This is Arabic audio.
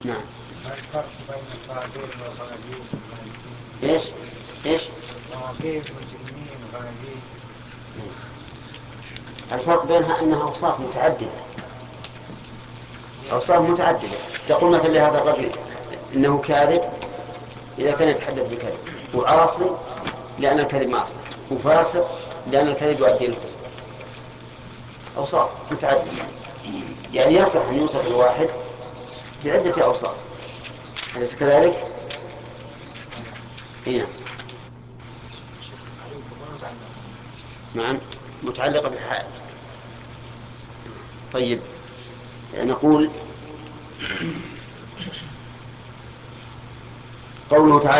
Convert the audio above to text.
نعم. ما الفرق بين الغادرين والغالبين والغالبين؟ إيش؟ إيش؟ غادرين مجرمين غالبين. الفرق بينها أنها أوصاف متعددة، أوصاف متعددة. تقول مثلا لهذا الرجل إنه كاذب إذا كان يتحدث بكذب، وعاصي لأن الكذب معصية، وفاسق لأن الكذب يؤدي إلى الفسق. أوصاف متعددة، يعني يصح أن يوصف الواحد بعدة أوصاف، أليس كذلك؟ هنا نعم، متعلقة بحال. طيب، نقول قوله تعالى